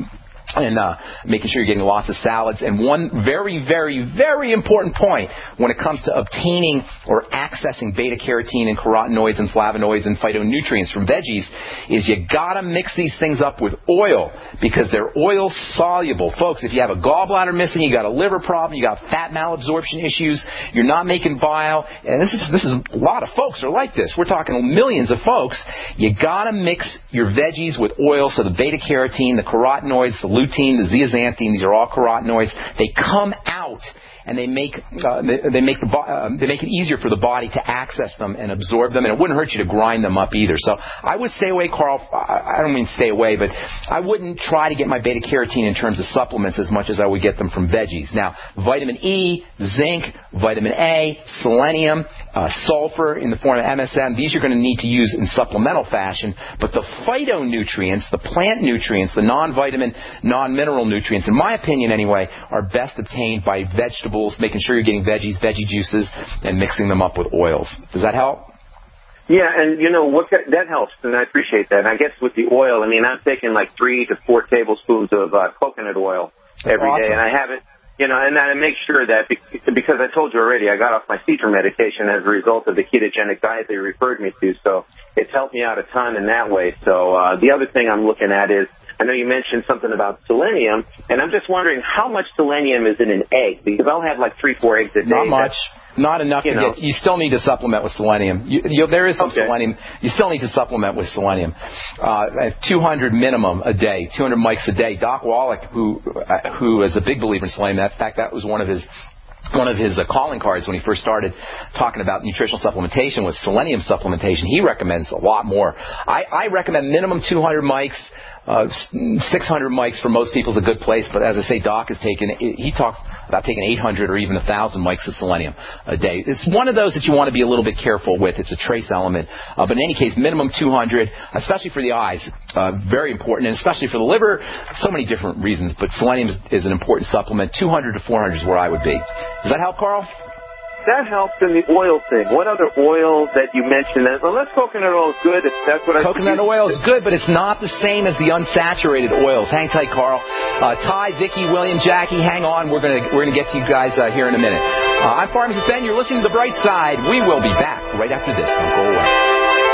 and uh, making sure you're getting lots of salads. And one very, very, very important point when it comes to obtaining or accessing beta-carotene and carotenoids and flavonoids and phytonutrients from veggies is you got to mix these things up with oil because they're oil-soluble. Folks, if you have a gallbladder missing, you got a liver problem, you got fat malabsorption issues, you're not making bile, and this is this is a lot of folks are like this. We're talking millions of folks. You got to mix your veggies with oil so the beta-carotene, the carotenoids, the lutein, the zeaxanthin, these are all carotenoids. They come out and they make uh, they, they make the uh, they make it easier for the body to access them and absorb them, and it wouldn't hurt you to grind them up either. So I would stay away, Carl. I don't mean stay away, but I wouldn't try to get my beta carotene in terms of supplements as much as I would get them from veggies. Now, vitamin E, zinc, vitamin A, selenium, uh, sulfur in the form of M S M. These you're going to need to use in supplemental fashion, but the phytonutrients, the plant nutrients, the non-vitamin, non-mineral nutrients, in my opinion anyway, are best obtained by vegetables. Making sure you're getting veggies, veggie juices, and mixing them up with oils. Does that help? Yeah, and you know what? That helps, and I appreciate that. And I guess with the oil, I mean, I'm taking like three to four tablespoons of uh, coconut oil That's every awesome. day, and I haven't, you know, and I make sure that because I told you already, I got off my Cetron medication as a result of the ketogenic diet they referred me to, so it's helped me out a ton in that way. So uh, the other thing I'm looking at is, I know you mentioned something about selenium, and I'm just wondering how much selenium is in an egg, because I'll have like three, four eggs a day. Not much. Not enough to know. get. You still need to supplement with selenium. You, you, there is some okay. selenium. You still need to supplement with selenium. Uh, two hundred minimum a day, two hundred mics a day. Doc Wallach, who uh, who is a big believer in selenium, in fact, that was one of his one of his uh, calling cards when he first started talking about nutritional supplementation was selenium supplementation. He recommends a lot more. I, I recommend minimum two hundred mics. Uh, six hundred mics for most people is a good place, but as I say, Doc has taken, he talks about taking eight hundred or even one thousand mics of selenium a day. It's one of those that you want to be a little bit careful with. It's a trace element. Uh, but in any case, minimum two hundred, especially for the eyes, uh, very important, and especially for the liver, so many different reasons. But selenium is, is an important supplement. two hundred to four hundred is where I would be. Does that help, Carl? That helps in the oil thing. What other oils that you mentioned? Well, let's coconut oil is good. If that's what I Coconut oil is good, but it's not the same as the unsaturated oils. Hang tight, Carl. Uh, Ty, Vicky, William, Jackie, hang on. We're gonna we're gonna get to you guys uh, here in a minute. Uh, I'm Pharmacist Ben. You're listening to The Bright Side. We will be back right after this. Don't go away.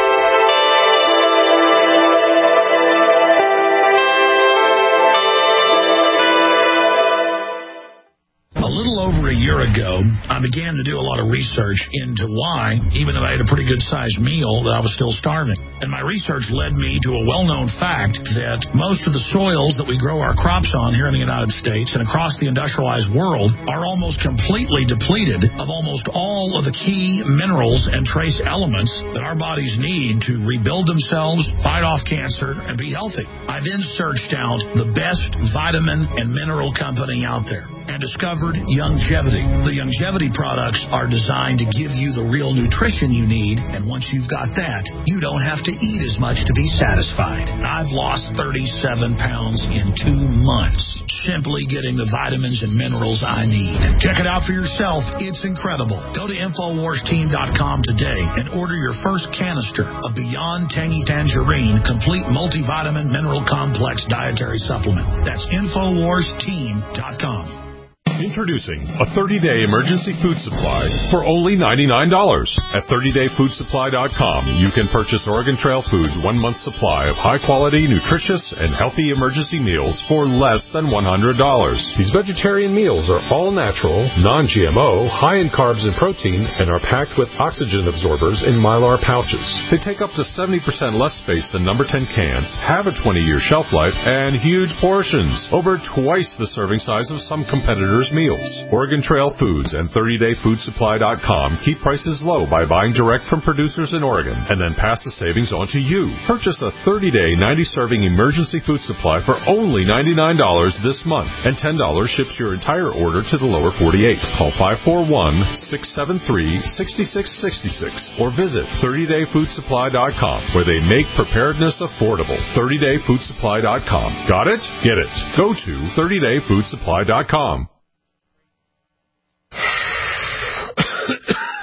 Over a year ago, I began to do a lot of research into why, even though I had a pretty good-sized meal, that I was still starving. And my research led me to a well-known fact that most of the soils that we grow our crops on here in the United States and across the industrialized world are almost completely depleted of almost all of the key minerals and trace elements that our bodies need to rebuild themselves, fight off cancer, and be healthy. I then searched out the best vitamin and mineral company out there and discovered Youngevity. The Youngevity products are designed to give you the real nutrition you need, and once you've got that, you don't have to eat as much to be satisfied. I've lost thirty-seven pounds in two months simply getting the vitamins and minerals I need. Check it out for yourself. It's incredible. Go to Infowars Team dot com today and order your first canister of Beyond Tangy Tangerine Complete Multivitamin Mineral Complex Dietary Supplement. That's Infowars Team dot com. Introducing a thirty-day emergency food supply for only ninety-nine dollars. At thirty day food supply dot com, you can purchase Oregon Trail Foods' one-month supply of high-quality, nutritious, and healthy emergency meals for less than one hundred dollars. These vegetarian meals are all natural, non-G M O, high in carbs and protein, and are packed with oxygen absorbers in Mylar pouches. They take up to seventy percent less space than number ten cans, have a twenty year shelf life, and huge portions, over twice the serving size of some competitors' meals. Oregon Trail Foods and thirty day food supply dot com keep prices low by buying direct from producers in Oregon and then pass the savings on to you. Purchase a thirty day, ninety serving emergency food supply for only ninety-nine dollars this month, and ten dollars ships your entire order to the lower forty-eight. Call five four one, six seven three, six six six six or visit thirty day food supply dot com, where they make preparedness affordable. thirty day food supply dot com. Got it? Get it. Go to thirty day food supply dot com.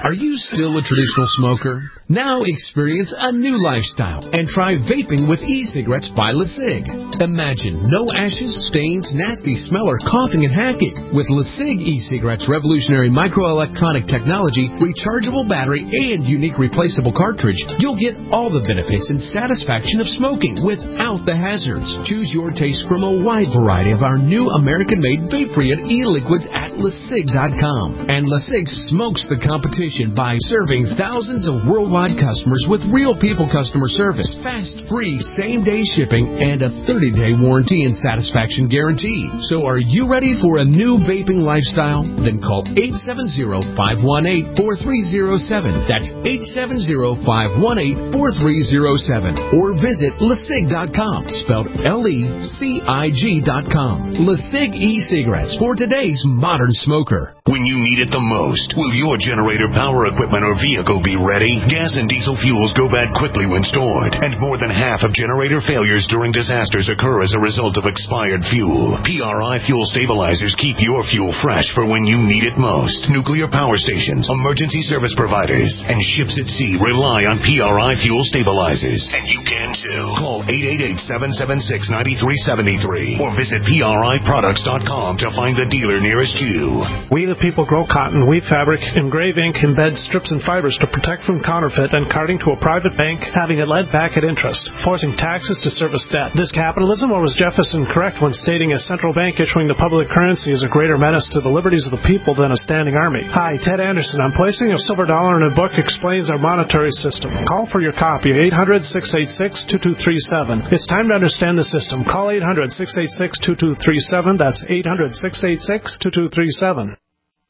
Are you still a traditional smoker? Now experience a new lifestyle and try vaping with e-cigarettes by LeSig. Imagine no ashes, stains, nasty smell, or coughing and hacking. With LeSig e-cigarettes' revolutionary microelectronic technology, rechargeable battery, and unique replaceable cartridge, you'll get all the benefits and satisfaction of smoking without the hazards. Choose your taste from a wide variety of our new American-made vape-free e-liquids at LeSig dot com. And LeSig smokes the competition by serving thousands of worldwide customers with real people customer service, fast, free, same-day shipping, and a thirty-day warranty and satisfaction guarantee. So are you ready for a new vaping lifestyle? Then call eight seven zero, five one eight, four three zero seven. That's eight seven zero, five one eight, four three zero seven. Or visit LeSig dot com, spelled L E C I G dot com. LeSig e-cigarettes for today's modern smoker. When you need it the most, will your generator, power equipment, or vehicle be ready? Gas and diesel fuels go bad quickly when stored, and more than half of generator failures during disasters occur as a result of expired fuel. P R I Fuel Stabilizers keep your fuel fresh for when you need it most. Nuclear power stations, emergency service providers, and ships at sea rely on P R I Fuel Stabilizers. And you can too. Call eight eight eight, seven seven six, nine three seven three or visit P R I products dot com to find the dealer nearest you. We the people grow cotton, weave fabric, engrave ink, embed strips and fibers to protect from counterfeit and carting to a private bank, having it lent back at interest, forcing taxes to service debt. This capitalism, or was Jefferson correct when stating a central bank issuing the public currency is a greater menace to the liberties of the people than a standing army? Hi, Ted Anderson. I'm placing a silver dollar in a book explains our monetary system. Call for your copy, eight hundred, six eight six, two two three seven. It's time to understand the system. Call eight hundred, six eight six, two two three seven. That's eight hundred, six eight six, two two three seven.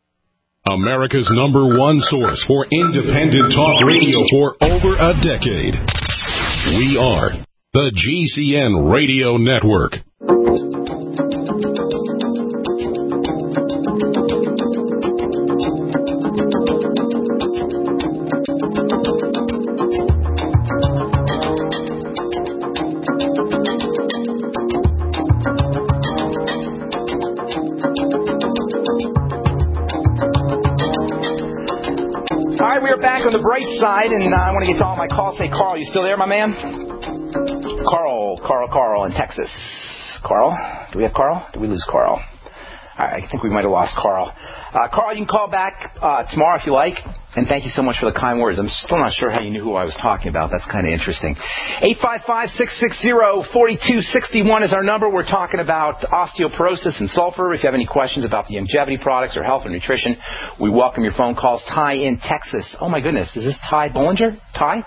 America's number one source for independent talk radio for over a decade. We are the G C N Radio Network. Back on the bright side, and uh, I want to get to all my calls. Say, Carl, you still there, my man? Carl, Carl, Carl in Texas. Carl? Do we have Carl? Did we lose Carl? I think we might have lost Carl. Uh, Carl, you can call back uh, tomorrow if you like. And thank you so much for the kind words. I'm still not sure how you knew who I was talking about. That's kind of interesting. eight five five, six six zero, four two six one is our number. We're talking about osteoporosis and sulfur. If you have any questions about the longevity products or health or nutrition, we welcome your phone calls. Ty in Texas. Oh, my goodness. Is this Ty Bollinger? Ty?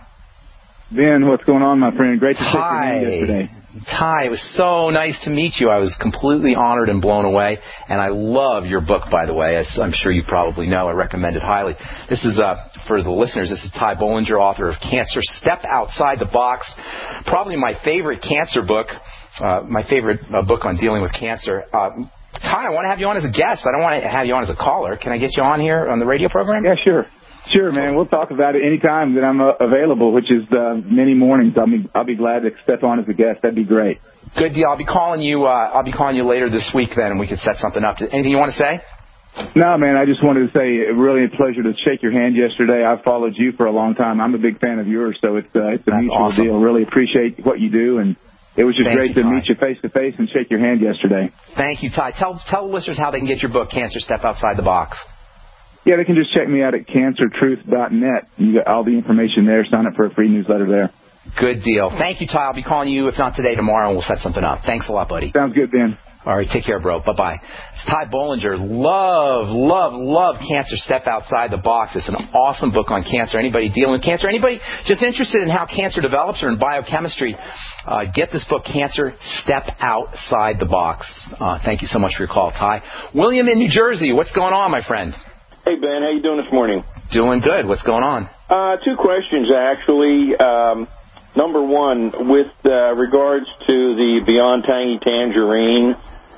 Ben, what's going on, my friend? Great to Ty. shake your hand yesterday. Ty, it was so nice to meet you. I was completely honored and blown away, and I love your book, by the way. As I'm sure you probably know, I recommend it highly. This is, uh, for the listeners, this is Ty Bollinger, author of Cancer Step Outside the Box, probably my favorite cancer book, uh, my favorite uh, book on dealing with cancer. Uh, Ty, I want to have you on as a guest. I don't want to have you on as a caller. Can I get you on here on the radio program? Yeah, sure. Sure, man. We'll talk about it any time that I'm uh, available, which is uh, many mornings. I'll be I'll be glad to step on as a guest. That'd be great. Good deal. I'll be calling you. Uh, I'll be calling you later this week then, and we can set something up. Anything you want to say? No, man. I just wanted to say, really a pleasure to shake your hand yesterday. I've followed you for a long time. I'm a big fan of yours, so it's uh, it's a That's mutual awesome. deal. Really appreciate what you do, and it was just Thank great you, to Ty. meet you face to face and shake your hand yesterday. Thank you, Ty. Tell tell the listeners how they can get your book, Cancer Step Outside the Box. Yeah, they can just check me out at cancer truth dot net. You got all the information there. Sign up for a free newsletter there. Good deal. Thank you, Ty. I'll be calling you, if not today, tomorrow, and we'll set something up. Thanks a lot, buddy. Sounds good, Ben. All right, take care, bro. Bye-bye. It's Ty Bollinger. Love, love, love Cancer Step Outside the Box. It's an awesome book on cancer. Anybody dealing with cancer, anybody just interested in how cancer develops or in biochemistry, uh, get this book, Cancer Step Outside the Box. Uh, thank you so much for your call, Ty. William in New Jersey. What's going on, my friend? Hey, Ben. How you doing this morning? Doing good. What's going on? Uh, two questions, actually. Um, number one, with uh, regards to the Beyond Tangy Tangerine,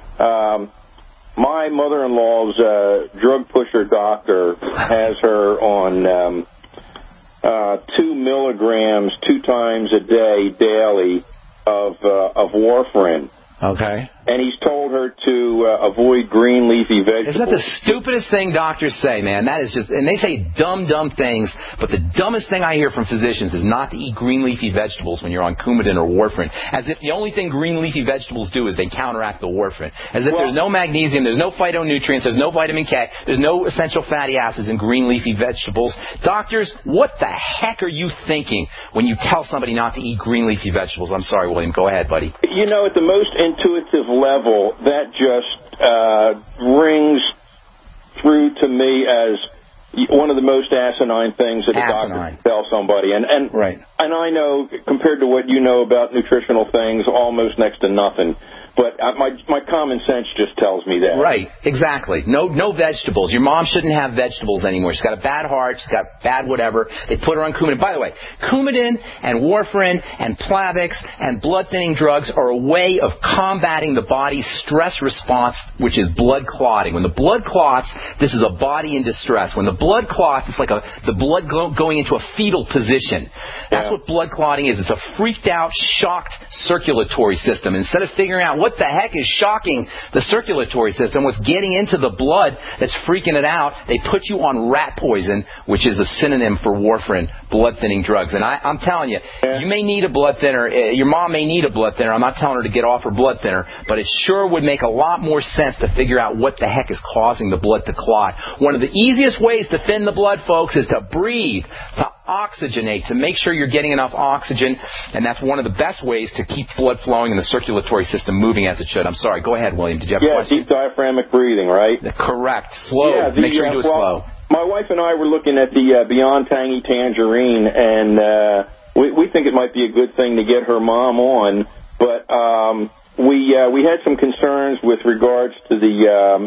um, my mother-in-law's uh, drug pusher doctor has her on um, uh, two milligrams two times a day daily of uh, of warfarin. Okay. and he's told her to uh, avoid green leafy vegetables. Isn't that the stupidest thing doctors say, man? That is just, and they say dumb, dumb things, but the dumbest thing I hear from physicians is not to eat green leafy vegetables when you're on Coumadin or warfarin, as if the only thing green leafy vegetables do is they counteract the warfarin. As if well, there's no magnesium, there's no phytonutrients, there's no vitamin K, there's no essential fatty acids in green leafy vegetables. Doctors, what the heck are you thinking when you tell somebody not to eat green leafy vegetables? I'm sorry, William. Go ahead, buddy. You know, at the most intuitive level, that just uh, rings through to me as one of the most asinine things that a asinine. doctor can tell somebody. And and, right. and I know, compared to what you know about nutritional things, almost next to nothing. But my my common sense just tells me that. Right, exactly. No no vegetables. Your mom shouldn't have vegetables anymore. She's got a bad heart. She's got bad whatever. They put her on Coumadin. By the way, Coumadin and warfarin and Plavix and blood-thinning drugs are a way of combating the body's stress response, which is blood clotting. When the blood clots, this is a body in distress. When the blood clots, it's like a the blood go, going into a fetal position. That's yeah. what blood clotting is. It's a freaked-out, shocked circulatory system. Instead of figuring out what the heck is shocking the circulatory system, what's getting into the blood that's freaking it out, they put you on rat poison, which is the synonym for warfarin, blood-thinning drugs. And I, I'm telling you, yeah. you may need a blood thinner. Your mom may need a blood thinner. I'm not telling her to get off her blood thinner, but it sure would make a lot more sense to figure out what the heck is causing the blood to clot. One of the easiest ways to thin the blood, folks, is to breathe, to oxygenate, to make sure you're getting enough oxygen, and that's one of the best ways to keep blood flowing and the circulatory system moving as it should. I'm sorry. Go ahead, William. Did you have yeah, a question? Yeah, deep diaphragmatic breathing, right? Correct. Slow. Yeah, the, make sure you do it uh, well, slow. My wife and I were looking at the uh, Beyond Tangy Tangerine, and uh, we, we think it might be a good thing to get her mom on, but um, we uh, we had some concerns with regards to the um,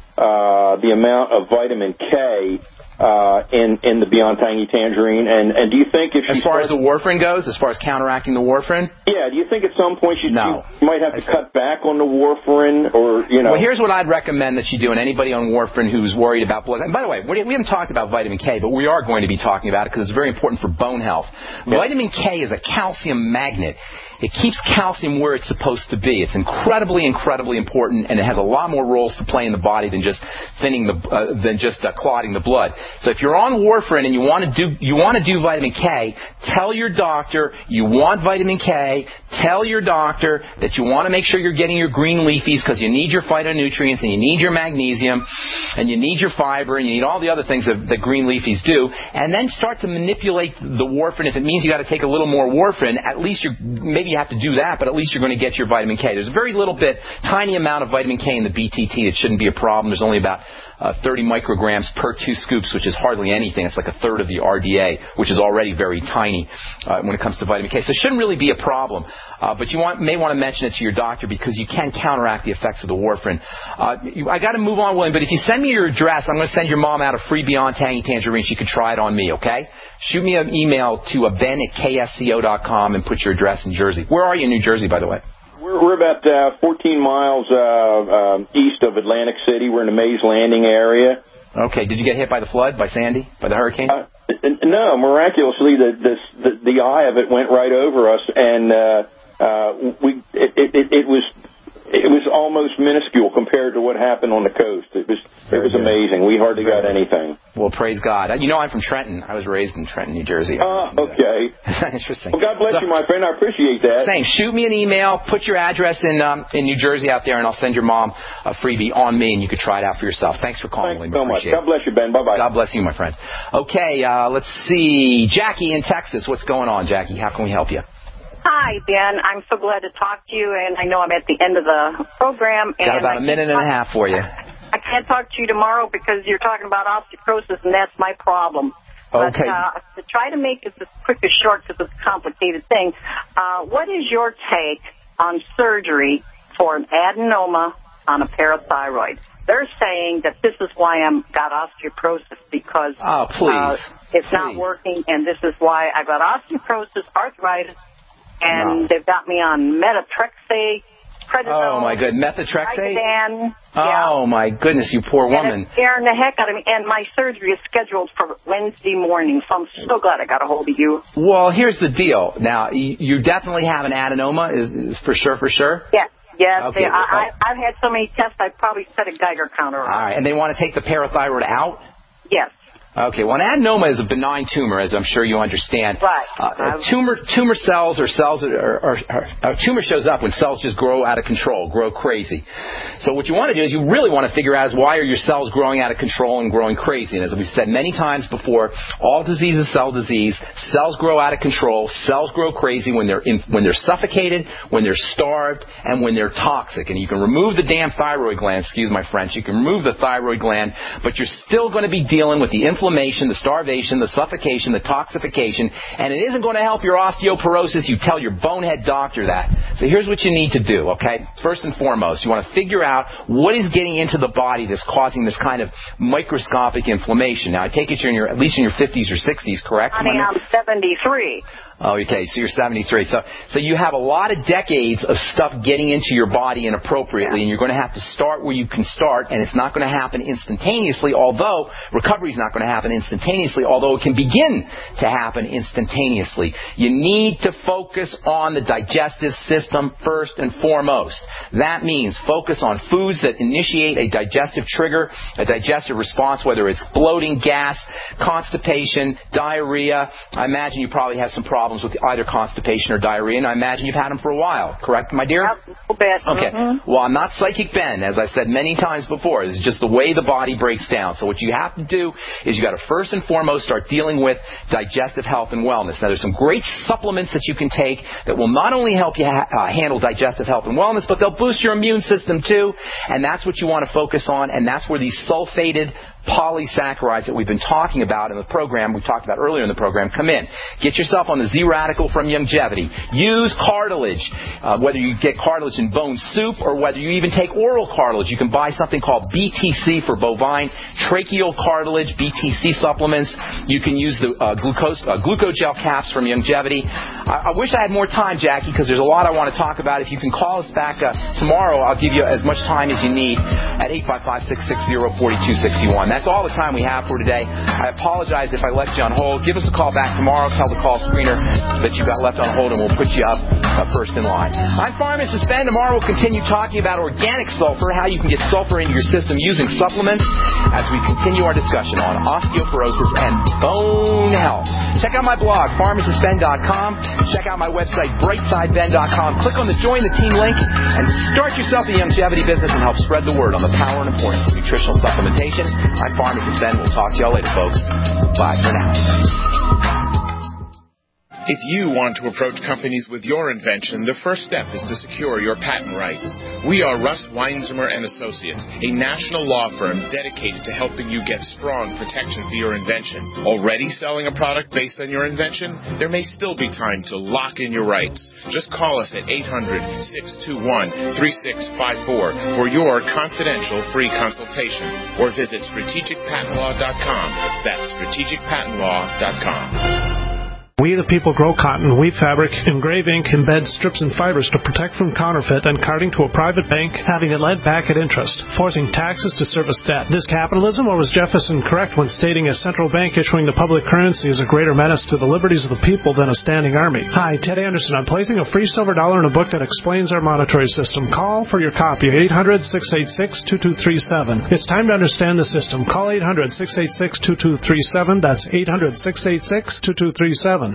uh, the amount of vitamin K uh, in in the Beyond Tangy Tangerine, and and do you think if as she far starts, as the warfarin goes, as far as counteracting the warfarin? Yeah, do you think at some point she, no. she might have to cut back on the warfarin, or you know? Well, here's what I'd recommend that you do, and anybody on warfarin who's worried about blood. And by the way, we haven't talked about vitamin K, but we are going to be talking about it because it's very important for bone health. Yeah. Vitamin K is a calcium magnet. It keeps calcium where it's supposed to be. It's incredibly, incredibly important, and it has a lot more roles to play in the body than just thinning the uh, than just uh, clotting the blood. So if you're on warfarin and you want to do you want to do vitamin K, tell your doctor you want vitamin K. Tell your doctor that you want to make sure you're getting your green leafies because you need your phytonutrients and you need your magnesium and you need your fiber and you need all the other things that, that green leafies do. And then start to manipulate the warfarin. If it means you got to take a little more warfarin, at least you're maybe you have to do that, but at least you're going to get your vitamin K. There's a very little bit, tiny amount of vitamin K in the B T T. It shouldn't be a problem. There's only about uh, thirty micrograms per two scoops, which is hardly anything. It's like a third of the R D A, which is already very tiny uh, when it comes to vitamin K. So it shouldn't really be a problem. Uh, but you want, may want to mention it to your doctor because you can counteract the effects of the warfarin. Uh, you, I got to move on, William, but if you send me your address, I'm going to send your mom out a free Beyond Tangy Tangerine. She can try it on me, okay? Shoot me an email to uh, ben at k s c o dot com and put your address in Jersey. Where are you in New Jersey, by the way? We're, we're about uh, fourteen miles uh, uh, east of Atlantic City. We're in the Mays Landing area. Okay. Did you get hit by the flood, by Sandy, by the hurricane? Uh, no, miraculously, the, the the the eye of it went right over us, and uh, uh, we it, it, it was. It was almost minuscule compared to what happened on the coast. It was it was amazing. We hardly got anything. Well, praise God. You know, I'm from Trenton. I was raised in Trenton, New Jersey. Oh, uh, okay. Interesting. Well, God bless so, you, my friend. I appreciate that. Same. Shoot me an email. Put your address in um, in New Jersey out there, and I'll send your mom a freebie on me, and you can try it out for yourself. Thanks for calling. Thanks so much. God bless you, Ben. Bye-bye. God bless you, my friend. Okay, uh, let's see. Jackie in Texas. What's going on, Jackie? How can we help you? Hi, Ben. I'm so glad to talk to you, and I know I'm at the end of the program. Got and about a minute and a half for you. I can't talk to you tomorrow because you're talking about osteoporosis, and that's my problem. Okay. But uh, to try to make this as quick as short because it's a complicated thing, uh, what is your take on surgery for an adenoma on a parathyroid? They're saying that this is why I'm got osteoporosis because oh, please. Uh, it's please. not working, and this is why I got osteoporosis, arthritis, and no. they've got me on methotrexate, prednisone. Oh, my good. Methotrexate? Vicodin, oh, yeah. my goodness, you poor woman. And it's scaring the heck out of me. And my surgery is scheduled for Wednesday morning, so I'm so glad I got a hold of you. Well, here's the deal. Now, you definitely have an adenoma, is, is for sure, for sure? Yeah. Yes, Okay. they, I, I, I've had so many tests, I've probably set a Geiger counter on. All right, and they want to take the parathyroid out? Yes. Okay, well, an adenoma is a benign tumor, as I'm sure you understand. Right. Uh, tumor tumor cells or cells that are, are, are, a tumor shows up when cells just grow out of control, grow crazy. So what you want to do is you really want to figure out is why are your cells growing out of control and growing crazy. And as we said many times before, all disease is cell disease. Cells grow out of control. Cells grow crazy when they're in, when they're suffocated, when they're starved, and when they're toxic. And you can remove the damn thyroid gland, excuse my French, you can remove the thyroid gland, but you're still going to be dealing with the inflammation, inflammation, the starvation, the suffocation, the toxification, and it isn't going to help your osteoporosis. You tell your bonehead doctor that. So here's what you need to do, okay? First and foremost, you want to figure out what is getting into the body that's causing this kind of microscopic inflammation. Now, I take it you're in your, at least in your fifties or sixties, correct? Honey, I'm seventy-three. Oh, okay, so you're seventy-three. So so you have a lot of decades of stuff getting into your body inappropriately, and you're going to have to start where you can start, and it's not going to happen instantaneously, although recovery is not going to happen instantaneously, although it can begin to happen instantaneously. You need to focus on the digestive system first and foremost. That means focus on foods that initiate a digestive trigger, a digestive response, whether it's bloating, gas, constipation, diarrhea. I imagine you probably have some problems with either constipation or diarrhea, and I imagine you've had them for a while, correct, my dear? A little bit. Okay. Mm-hmm. Well, I'm not Psychic Ben, as I said many times before. This is just the way the body breaks down. So what you have to do is you got to first and foremost start dealing with digestive health and wellness. Now, there's some great supplements that you can take that will not only help you ha- uh, handle digestive health and wellness, but they'll boost your immune system too, and that's what you want to focus on, and that's where these sulfated polysaccharides that we've been talking about in the program, we talked about earlier in the program, come in. Get yourself on the Z-Radical from Youngevity. Use cartilage, uh, whether you get cartilage in bone soup or whether you even take oral cartilage. You can buy something called B T C for bovine, tracheal cartilage, B T C supplements. You can use the uh, glucose, uh, glucogel caps from Youngevity. I, I wish I had more time, Jackie, because there's a lot I want to talk about. If you can call us back uh, tomorrow, I'll give you as much time as you need at eight five five, six six zero, four two six one. That's all the time we have for today. I apologize if I left you on hold. Give us a call back tomorrow. Tell the call screener that you got left on hold, and we'll put you up uh, first in line. I'm Pharmacist Ben. Tomorrow we'll continue talking about organic sulfur, how you can get sulfur into your system using supplements as we continue our discussion on osteoporosis and bone health. Check out my blog, pharmacist ben dot com. Check out my website, brightside ben dot com. Click on the Join the Team link and start yourself a longevity business and help spread the word on the power and importance of nutritional supplementation. I'm Pharmacist Ben. We'll talk to y'all later, folks. Bye for now. If you want to approach companies with your invention, the first step is to secure your patent rights. We are Russ Weinzimmer and Associates, a national law firm dedicated to helping you get strong protection for your invention. Already selling a product based on your invention? There may still be time to lock in your rights. Just call us at eight hundred, six two one, three six five four for your confidential free consultation, or visit strategic patent law dot com. That's strategic patent law dot com. We the people grow cotton, weave fabric, engrave ink, embed strips and fibers to protect from counterfeit and carting to a private bank, having it lent back at interest, forcing taxes to service debt. This capitalism, or was Jefferson correct when stating a central bank issuing the public currency is a greater menace to the liberties of the people than a standing army? Hi, Ted Anderson. I'm placing a free silver dollar in a book that explains our monetary system. Call for your copy, eight hundred, six eight six, two two three seven. It's time to understand the system. Call eight hundred, six eight six, two two three seven. That's eight hundred, six eight six, two two three seven.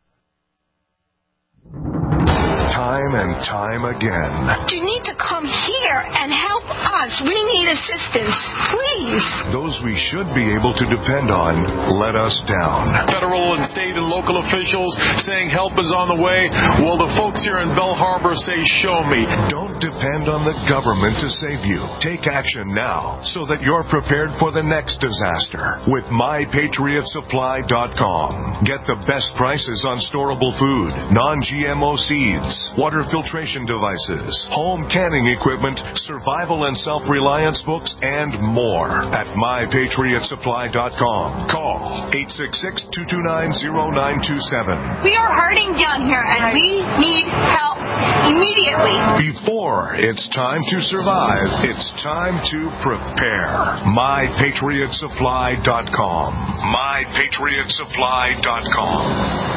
Time and time again. You need to come here and help us. We need assistance, please. Those we should be able to depend on let us down. Federal and state and local officials saying help is on the way. Well, the folks here in Bell Harbor say show me. Don't depend on the government to save you. Take action now so that you're prepared for the next disaster with my patriot supply dot com. Get the best prices on storable food, non-G M O seeds, water filtration devices, home canning equipment, survival and self-reliance books, and more at my patriot supply dot com. Call eight six six, two two nine, zero nine two seven. We are hurting down here, and we need help immediately. Before it's time to survive, it's time to prepare. my patriot supply dot com. my patriot supply dot com.